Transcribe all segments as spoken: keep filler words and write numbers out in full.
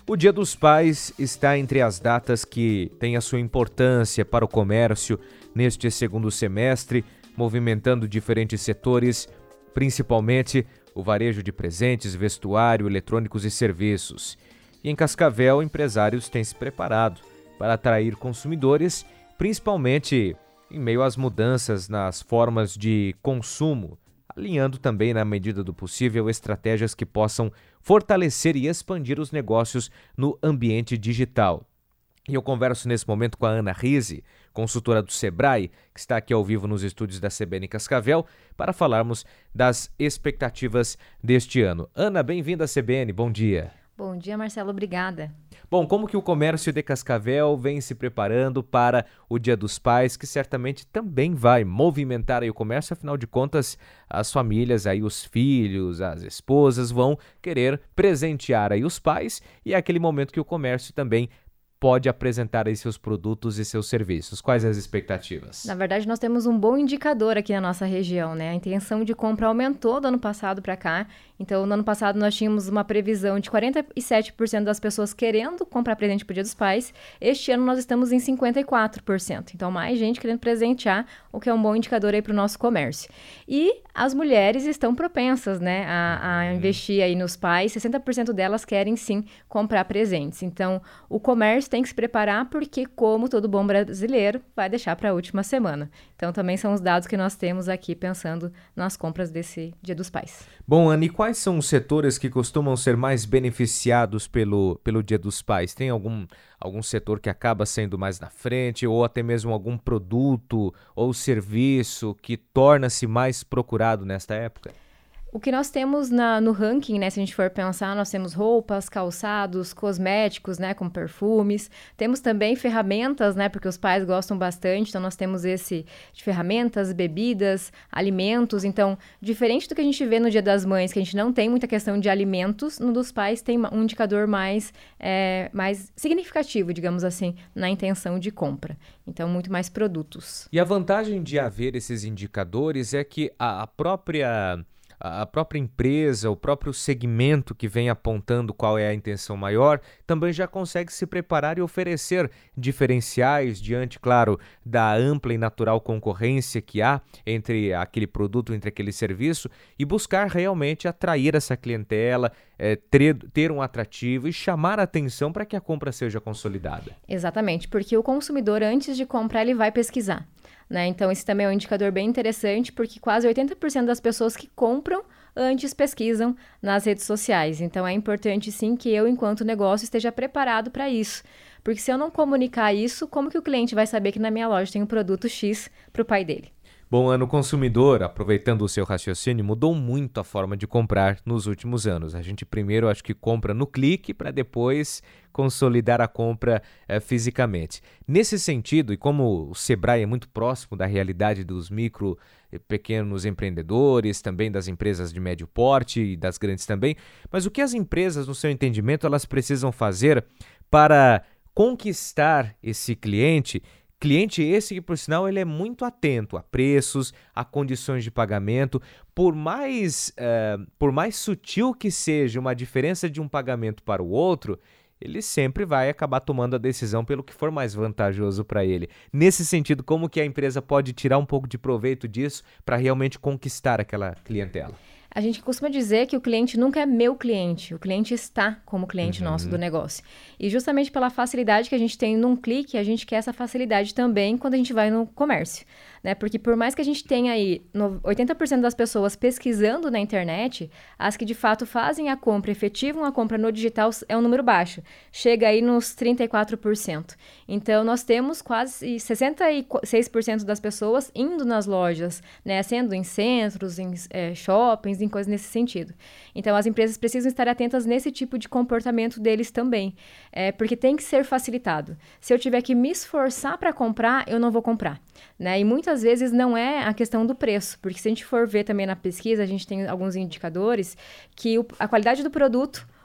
O Dia dos Pais está entre as datas que têm a sua importância para o comércio neste segundo semestre, movimentando diferentes setores, principalmente o varejo de presentes, vestuário, eletrônicos e serviços. E em Cascavel, empresários têm se preparado para atrair consumidores, principalmente em meio às mudanças nas formas de consumo, alinhando também, na medida do possível, estratégias que possam fortalecer e expandir os negócios no ambiente digital. E eu converso nesse momento com a Ana Rizzi, consultora do Sebrae, que está aqui ao vivo nos estúdios da C B N Cascavel, para falarmos das expectativas deste ano. Ana, bem-vinda à C B N, bom dia. Bom dia, Marcelo, obrigada. Bom, como que o comércio de Cascavel vem se preparando para o Dia dos Pais, que certamente também vai movimentar aí o comércio, afinal de contas, as famílias, aí os filhos, as esposas vão querer presentear aí os pais e é aquele momento que o comércio também pode apresentar aí seus produtos e seus serviços. Quais as expectativas? Na verdade, nós temos um bom indicador aqui na nossa região, né? A intenção de compra aumentou do ano passado para cá. Então, no ano passado, nós tínhamos uma previsão de quarenta e sete por cento das pessoas querendo comprar presente para o Dia dos Pais. Este ano, nós estamos em cinquenta e quatro por cento. Então, mais gente querendo presentear, o que é um bom indicador aí para o nosso comércio. E as mulheres estão propensas, né, a, a investir aí nos pais. sessenta por cento delas querem, sim, comprar presentes. Então, o comércio tem que se preparar porque, como todo bom brasileiro, vai deixar para a última semana. Então, também são os dados que nós temos aqui pensando nas compras desse Dia dos Pais. Bom, Ana, e quais são os setores que costumam ser mais beneficiados pelo, pelo Dia dos Pais? Tem algum, algum setor que acaba sendo mais na frente ou até mesmo algum produto ou serviço que torna-se mais procurado nesta época? O que nós temos na, no ranking, né, se a gente for pensar, nós temos roupas, calçados, cosméticos, né, como perfumes. Temos também ferramentas, né, porque os pais gostam bastante. Então, nós temos esse de ferramentas, bebidas, alimentos. Então, diferente do que a gente vê no Dia das Mães, que a gente não tem muita questão de alimentos, no dos pais tem um indicador mais, é, mais significativo, digamos assim, na intenção de compra. Então, muito mais produtos. E a vantagem de haver esses indicadores é que a, a própria... A própria empresa, o próprio segmento que vem apontando qual é a intenção maior, também já consegue se preparar e oferecer diferenciais diante, claro, da ampla e natural concorrência que há entre aquele produto, entre aquele serviço, e buscar realmente atrair essa clientela, é, ter, ter um atrativo e chamar a atenção para que a compra seja consolidada. Exatamente, porque o consumidor, antes de comprar, ele vai pesquisar. Né? Então, esse também é um indicador bem interessante, porque quase oitenta por cento das pessoas que compram antes pesquisam nas redes sociais. Então, é importante, sim, que eu, enquanto negócio, esteja preparado para isso. Porque se eu não comunicar isso, como que o cliente vai saber que na minha loja tem um produto X para o pai dele? Bom, Ana, o consumidor, aproveitando o seu raciocínio, mudou muito a forma de comprar nos últimos anos. A gente primeiro, acho que compra no clique para depois consolidar a compra eh, fisicamente. Nesse sentido, e como o Sebrae é muito próximo da realidade dos micro e pequenos empreendedores, também das empresas de médio porte e das grandes também, mas o que as empresas, no seu entendimento, elas precisam fazer para conquistar esse cliente? Cliente esse que, por sinal, ele é muito atento a preços, a condições de pagamento. Por mais, uh, por mais sutil que seja uma diferença de um pagamento para o outro, ele sempre vai acabar tomando a decisão pelo que for mais vantajoso para ele. Nesse sentido, como que a empresa pode tirar um pouco de proveito disso para realmente conquistar aquela clientela? A gente costuma dizer que o cliente nunca é meu cliente, o cliente está como cliente uhum. nosso do negócio. E justamente pela facilidade que a gente tem num clique, a gente quer essa facilidade também quando a gente vai no comércio. Né? Porque por mais que a gente tenha aí oitenta por cento das pessoas pesquisando na internet, as que de fato fazem a compra, efetivam a compra no digital é um número baixo. Chega aí nos trinta e quatro por cento. Então, nós temos quase sessenta e seis por cento das pessoas indo nas lojas, né? Sendo em centros, em é, shoppings, em coisas nesse sentido. Então, as empresas precisam estar atentas nesse tipo de comportamento deles também, é, porque tem que ser facilitado. Se eu tiver que me esforçar para comprar, eu não vou comprar. Né? E muitas vezes não é a questão do preço, porque se a gente for ver também na pesquisa, a gente tem alguns indicadores que o, a qualidade do produto,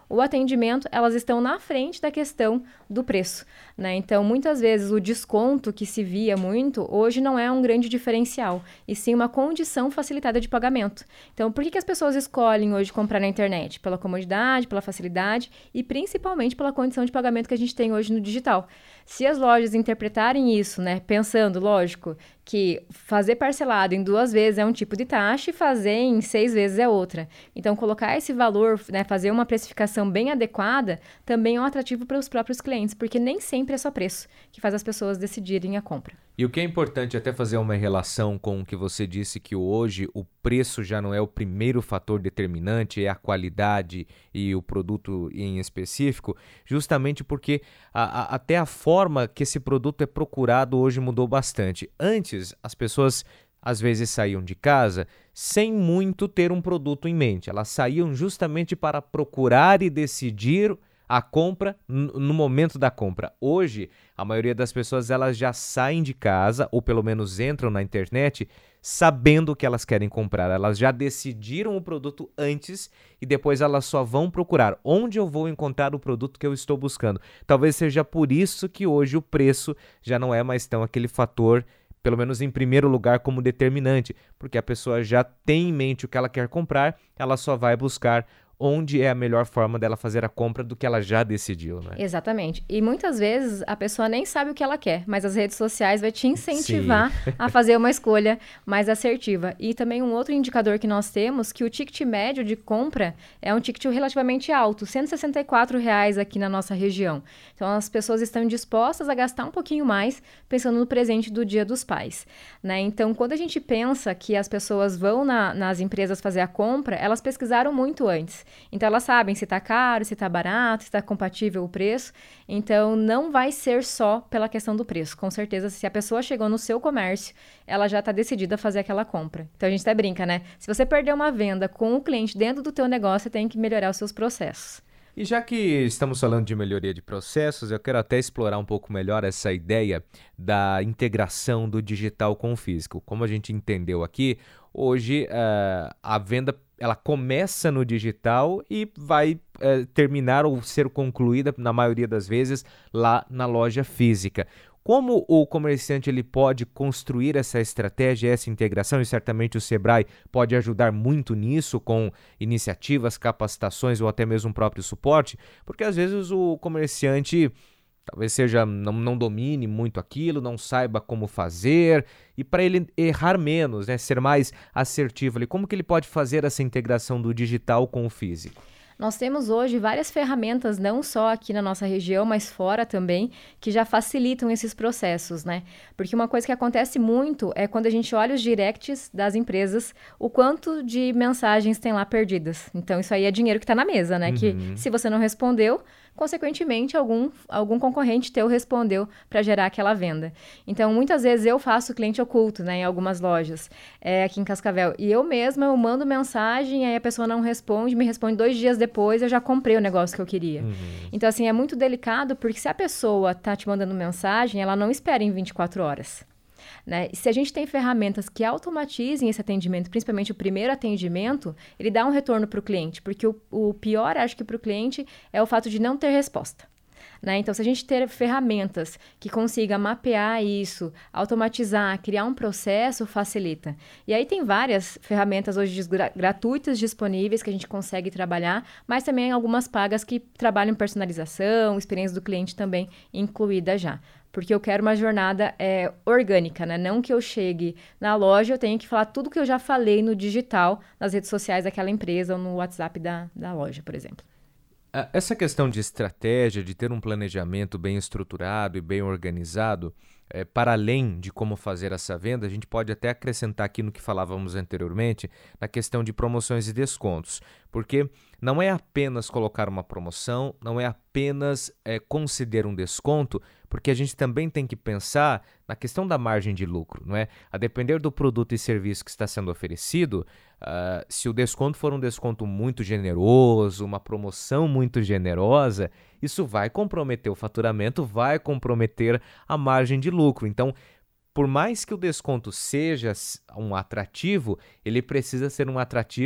o atendimento, elas estão na frente da questão do preço, né? Então, muitas vezes, o desconto que se via muito, hoje não é um grande diferencial, e sim uma condição facilitada de pagamento. Então, por que que as pessoas escolhem hoje comprar na internet? Pela comodidade, pela facilidade e principalmente pela condição de pagamento que a gente tem hoje no digital. Se as lojas interpretarem isso, né, pensando, lógico, que fazer parcelado em duas vezes é um tipo de taxa e fazer em seis vezes é outra. Então, colocar esse valor, né, fazer uma precificação bem adequada, também é um atrativo para os próprios clientes, porque nem sempre é só preço que faz as pessoas decidirem a compra. E o que é importante até fazer uma relação com o que você disse, que hoje o preço já não é o primeiro fator determinante, é a qualidade e o produto em específico, justamente porque a, a, até a forma que esse produto é procurado hoje mudou bastante. Antes, as pessoas às vezes saíam de casa sem muito ter um produto em mente. Elas saíam justamente para procurar e decidir a compra no momento da compra. Hoje, a maioria das pessoas elas já saem de casa, ou pelo menos entram na internet, sabendo o que elas querem comprar. Elas já decidiram o produto antes e depois elas só vão procurar onde eu vou encontrar o produto que eu estou buscando. Talvez seja por isso que hoje o preço já não é mais tão aquele fator, pelo menos em primeiro lugar, como determinante, porque a pessoa já tem em mente o que ela quer comprar, ela só vai buscar onde é a melhor forma dela fazer a compra do que ela já decidiu, né? Exatamente. E muitas vezes a pessoa nem sabe o que ela quer, mas as redes sociais vai te incentivar a fazer uma escolha mais assertiva. E também um outro indicador que nós temos, que o ticket médio de compra é um ticket relativamente alto, cento e sessenta e quatro reais aqui na nossa região. Então as pessoas estão dispostas a gastar um pouquinho mais pensando no presente do Dia dos Pais, né? Então quando a gente pensa que as pessoas vão na, nas empresas fazer a compra, elas pesquisaram muito antes. Então, elas sabem se está caro, se está barato, se está compatível o preço. Então, não vai ser só pela questão do preço. Com certeza, se a pessoa chegou no seu comércio, ela já está decidida a fazer aquela compra. Então, a gente até brinca, né? Se você perder uma venda com o cliente dentro do teu negócio, você tem que melhorar os seus processos. E já que estamos falando de melhoria de processos, eu quero até explorar um pouco melhor essa ideia da integração do digital com o físico. Como a gente entendeu aqui, hoje uh, a venda ela começa no digital e vai uh, terminar ou ser concluída, na maioria das vezes, lá na loja física. Como o comerciante ele pode construir essa estratégia, essa integração, e certamente o Sebrae pode ajudar muito nisso com iniciativas, capacitações ou até mesmo o próprio suporte, porque às vezes o comerciante talvez seja não, não domine muito aquilo, não saiba como fazer, e para ele errar menos, né, ser mais assertivo ali, como que ele pode fazer essa integração do digital com o físico? Nós temos hoje várias ferramentas, não só aqui na nossa região, mas fora também, que já facilitam esses processos, né? Porque uma coisa que acontece muito é quando a gente olha os directs das empresas, o quanto de mensagens tem lá perdidas. Então, isso aí é dinheiro que está na mesa, né? Uhum. Que se você não respondeu, consequentemente, algum, algum concorrente teu respondeu para gerar aquela venda. Então, muitas vezes eu faço cliente oculto, né, em algumas lojas, é, aqui em Cascavel. E eu mesma, eu mando mensagem, aí a pessoa não responde, me responde dois dias depois, eu já comprei o negócio que eu queria. Uhum. Então, assim, é muito delicado, porque se a pessoa tá te mandando mensagem, ela não espera em vinte e quatro horas. Né? E se a gente tem ferramentas que automatizem esse atendimento, principalmente o primeiro atendimento, ele dá um retorno para o cliente, porque o, o pior, acho que para o cliente, é o fato de não ter resposta. Né? Então, se a gente ter ferramentas que consiga mapear isso, automatizar, criar um processo, facilita. E aí tem várias ferramentas hoje gra- gratuitas disponíveis que a gente consegue trabalhar, mas também algumas pagas que trabalham personalização, experiência do cliente também incluída já. Porque eu quero uma jornada é, orgânica, né? Não que eu chegue na loja, eu tenho que falar tudo que eu já falei no digital, nas redes sociais daquela empresa ou no WhatsApp da, da loja, por exemplo. Essa questão de estratégia, de ter um planejamento bem estruturado e bem organizado, é, para além de como fazer essa venda, a gente pode até acrescentar aqui no que falávamos anteriormente, na questão de promoções e descontos, porque não é apenas colocar uma promoção, não é apenas é, conceder um desconto, porque a gente também tem que pensar na questão da margem de lucro, não é? A depender do produto e serviço que está sendo oferecido, uh, se o desconto for um desconto muito generoso, uma promoção muito generosa, isso vai comprometer o faturamento, vai comprometer a margem de lucro. Então, por mais que o desconto seja um atrativo, ele precisa ser um atrativo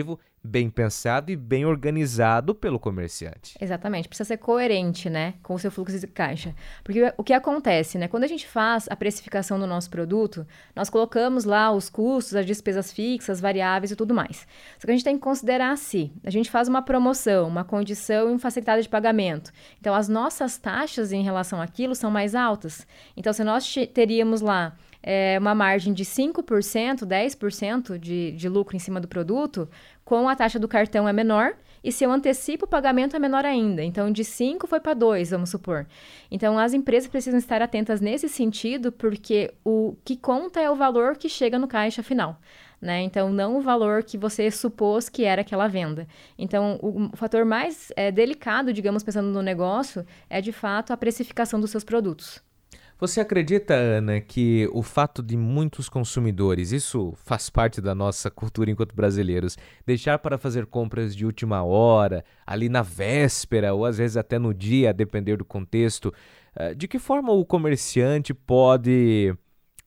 bem pensado e bem organizado pelo comerciante. Exatamente, precisa ser coerente, né, com o seu fluxo de caixa. Porque o que acontece, né, quando a gente faz a precificação do nosso produto, nós colocamos lá os custos, as despesas fixas, variáveis e tudo mais. Só que a gente tem que considerar assim, a gente faz uma promoção, uma condição e uma facilitada de pagamento. Então, as nossas taxas em relação àquilo são mais altas. Então, se nós teríamos lá é, uma margem de cinco por cento, dez por cento de, de lucro em cima do produto, com a taxa do cartão é menor, e se eu antecipo o pagamento é menor ainda. Então, de cinco foi para dois, vamos supor. Então, as empresas precisam estar atentas nesse sentido, porque o que conta é o valor que chega no caixa final. Né? Então, não o valor que você supôs que era aquela venda. Então, o, o fator mais é, delicado, digamos, pensando no negócio, é, de fato, a precificação dos seus produtos. Você acredita, Ana, que o fato de muitos consumidores, isso faz parte da nossa cultura enquanto brasileiros, deixar para fazer compras de última hora, ali na véspera ou às vezes até no dia, a depender do contexto, de que forma o comerciante pode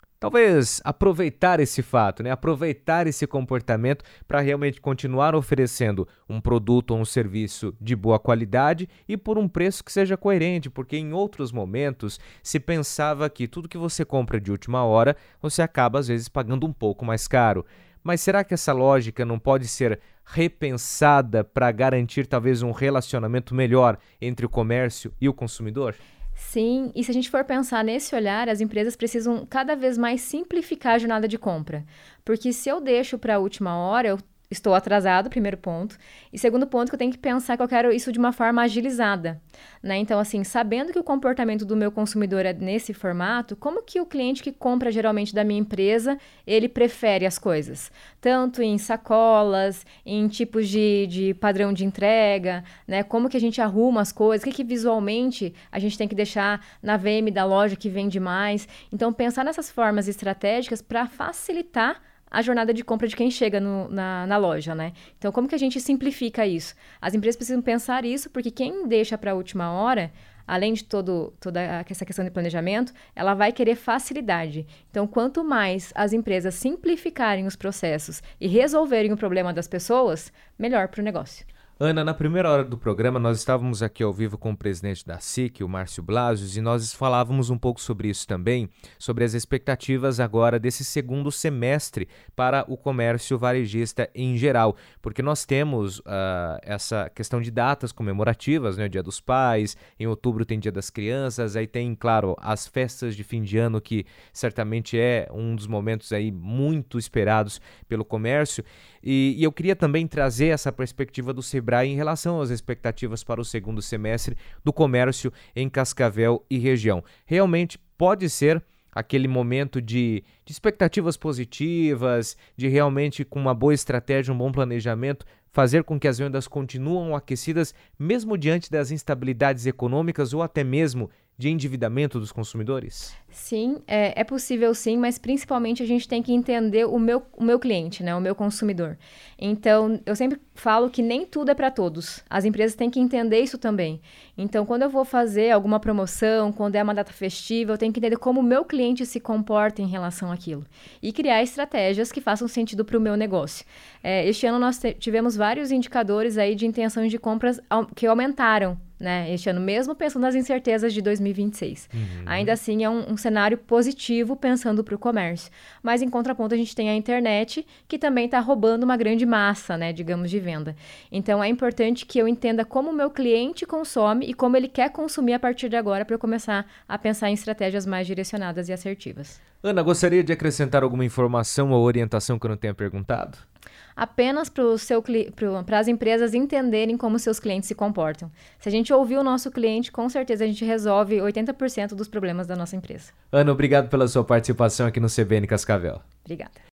talvez aproveitar esse fato, né? Aproveitar esse comportamento para realmente continuar oferecendo um produto ou um serviço de boa qualidade e por um preço que seja coerente, porque em outros momentos se pensava que tudo que você compra de última hora, você acaba às vezes pagando um pouco mais caro. Mas será que essa lógica não pode ser repensada para garantir talvez um relacionamento melhor entre o comércio e o consumidor? Sim, e se a gente for pensar nesse olhar, as empresas precisam cada vez mais simplificar a jornada de compra. Porque se eu deixo para a última hora, eu estou atrasado, primeiro ponto. E segundo ponto, que eu tenho que pensar que eu quero isso de uma forma agilizada. Né? Então, assim, sabendo que o comportamento do meu consumidor é nesse formato, como que o cliente que compra geralmente da minha empresa, ele prefere as coisas? Tanto em sacolas, em tipos de, de padrão de entrega, né? Como que a gente arruma as coisas, o que, que visualmente a gente tem que deixar na V M da loja que vende mais. Então, pensar nessas formas estratégicas para facilitar a jornada de compra de quem chega no, na, na loja, né? Então, como que a gente simplifica isso? As empresas precisam pensar isso, porque quem deixa para a última hora, além de todo, toda essa questão de planejamento, ela vai querer facilidade. Então, quanto mais as empresas simplificarem os processos e resolverem o problema das pessoas, melhor para o negócio. Ana, na primeira hora do programa, nós estávamos aqui ao vivo com o presidente da S I C, o Márcio Blasius, e nós falávamos um pouco sobre isso também, sobre as expectativas agora desse segundo semestre para o comércio varejista em geral, porque nós temos uh, essa questão de datas comemorativas, né, o Dia dos Pais, em outubro tem Dia das Crianças, aí tem, claro, as festas de fim de ano, que certamente é um dos momentos aí muito esperados pelo comércio, e, e eu queria também trazer essa perspectiva do Sebrae em relação às expectativas para o segundo semestre do comércio em Cascavel e região. Realmente pode ser aquele momento de, de expectativas positivas, de realmente com uma boa estratégia, um bom planejamento, fazer com que as vendas continuem aquecidas, mesmo diante das instabilidades econômicas ou até mesmo de endividamento dos consumidores? Sim, é, é possível sim, mas principalmente a gente tem que entender o meu, o meu cliente, né, o meu consumidor. Então, eu sempre falo que nem tudo é para todos. As empresas têm que entender isso também. Então, quando eu vou fazer alguma promoção, quando é uma data festiva, eu tenho que entender como o meu cliente se comporta em relação àquilo. E criar estratégias que façam sentido para o meu negócio. É, este ano nós tivemos vários indicadores aí de intenções de compras que aumentaram, né, este ano, mesmo pensando nas incertezas de dois mil e vinte e seis. Uhum. Ainda assim, é um, um cenário positivo pensando para o comércio. Mas, em contraponto, a gente tem a internet, que também está roubando uma grande massa, né, digamos, de venda. Então, é importante que eu entenda como o meu cliente consome e como ele quer consumir a partir de agora para eu começar a pensar em estratégias mais direcionadas e assertivas. Ana, gostaria de acrescentar alguma informação ou orientação que eu não tenha perguntado? Apenas para as empresas entenderem como seus clientes se comportam. Se a gente ouvir o nosso cliente, com certeza a gente resolve oitenta por cento dos problemas da nossa empresa. Ana, obrigado pela sua participação aqui no C B N Cascavel. Obrigada.